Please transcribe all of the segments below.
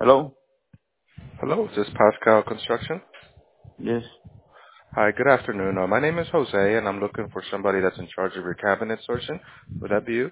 Hello? Hello, is this Pascal Construction? Yes. Hi, good afternoon. My name is Jose, and I'm looking for somebody that's in charge of your cabinet sourcing. Would that be you?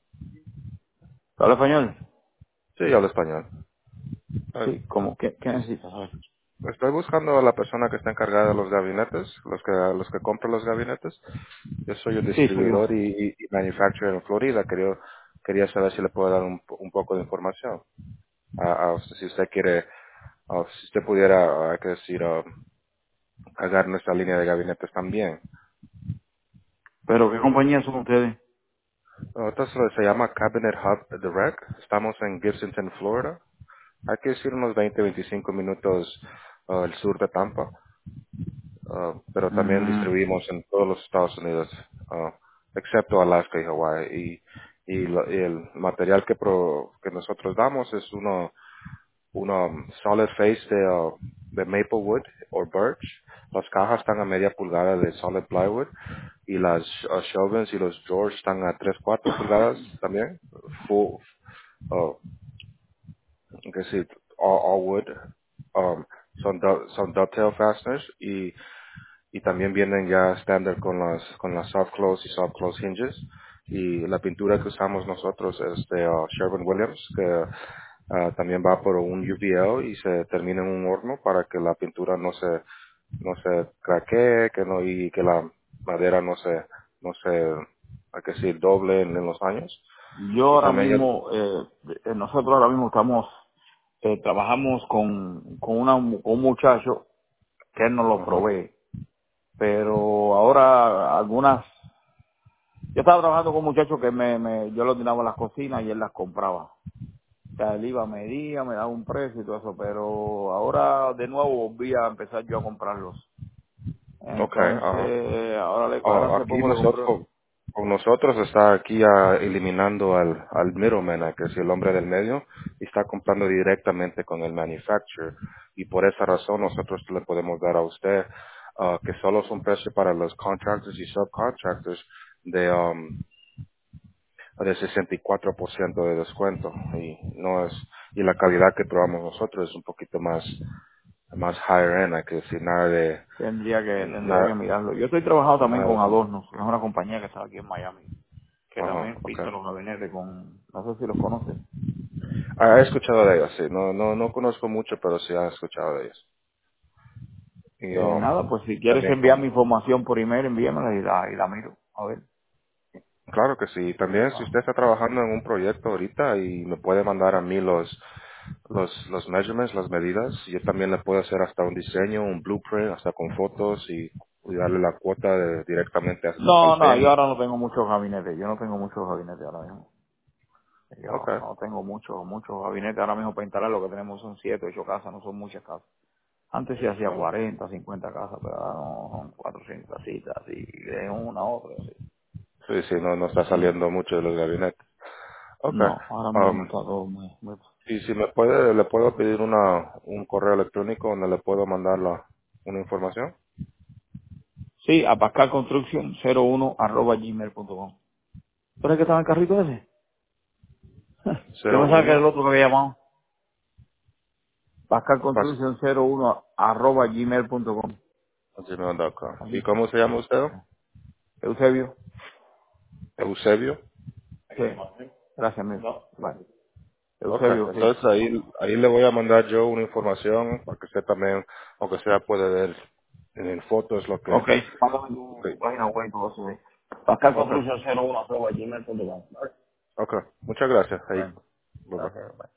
¿Habla español? Sí, hablo español. Ah, Sí, ¿cómo? ¿Qué necesitas? A ver. Estoy buscando a la persona que está encargada de los gabinetes, los que compran los gabinetes. Yo soy un Sí, soy yo. distribuidor y manufacturer en Florida. Quería saber si le puedo dar un poco de información. A usted, si usted quiere, si usted pudiera, hay que decir, pagar nuestra línea de gabinetes también. ¿Pero qué compañía son ustedes? Entonces se llama Cabinet Hub Direct. Estamos en Gibsonton, Florida. Hay que decir unos 20-25 minutos al sur de Tampa. Pero también Mm, distribuimos en todos los Estados Unidos, excepto Alaska y Hawaii. Y el material que nosotros damos es uno solid face de maple wood o birch. Las cajas están a media pulgada de solid plywood y las shelvings y los drawers están a 3-4 pulgadas también. Full, uh, que sí, all wood. Son dovetail fasteners y también vienen ya estándar con las soft close y soft close hinges. Y la pintura que usamos nosotros es de Sherwin-Williams, que también va por un UVL y se termina en un horno para que la pintura no se craquee, y que la madera no se, hay que decir, doble en los años. yo Y ahora también yo, mismo, nosotros ahora mismo estamos, trabajamos con un muchacho que él nos lo ajá. provee. Pero ahora yo estaba trabajando con un muchacho que yo lo tiraba en las cocinas y él las compraba. O sea, él iba, medía, me daba un precio y todo eso, pero ahora de nuevo volví a empezar yo a comprarlos. Okay, ajá. Entonces, ahora hace Aquí poco le compré. con nosotros está aquí eliminando al middleman, que es el hombre del medio, y está comprando directamente con el manufacturer. Y por esa razón nosotros le podemos dar a usted que solo es un precio para los contractors y subcontractors de 64% de descuento. Y la calidad que probamos nosotros es un poquito más higher end, hay que decir, Tendría que nada, mirarlo. Yo estoy trabajando también con nada, Adornos, que es una compañía que está aquí en Miami, que ajá, también okay. pinta los gabinetes no sé si los conoces. He escuchado de ellos, sí. No conozco mucho, pero sí he escuchado de ellos. Y Nada, pues si quieres también enviar mi información por email, envíamela y la miro. A ver. claro que sí. También si Ah. usted está trabajando en un proyecto ahorita y me puede mandar a mí los measurements, las medidas, yo también le puedo hacer hasta un diseño, un blueprint, hasta con fotos y darle la cuota directamente No, al no, yo PM. ahora no tengo muchos gabinetes. Yo no tengo muchos gabinetes ahora mismo. Yo Okay. no tengo muchos gabinetes ahora mismo para instalar. Lo que tenemos son 7, 8 casas, no son muchas casas. Antes sí hacía Oh, 40, 50 casas, pero ahora no son 400 casitas, y de una a otra, así. sí, sí, no está Mm. saliendo mucho de los gabinetes. Okay. No, ahora mismo Um, está todo muy... y si le puedo pedir un correo electrónico donde le puedo mandar una información. Sí, a pascalconstruction01@gmail.com. ¿Tú eres que estaba en el carrito ese? Yo cero pensaba que era el uno otro que había llamado. pascalconstruction01@gmail.com. gmail.com. ¿Y Aquí. cómo se llama usted? Eusebio. Eusebio. Sí. Gracias, amigo. Vale. Ok, Eusebio, sí. entonces ahí le voy a mandar yo una información para que usted también, aunque sea puede ver en fotos lo que... Ok. Mándame tu Sí. página web y todo eso. Ok, pascalconstruction01@gmail.com. ok. Muchas gracias. Ahí. Bueno, Bye-bye. gracias. Bye.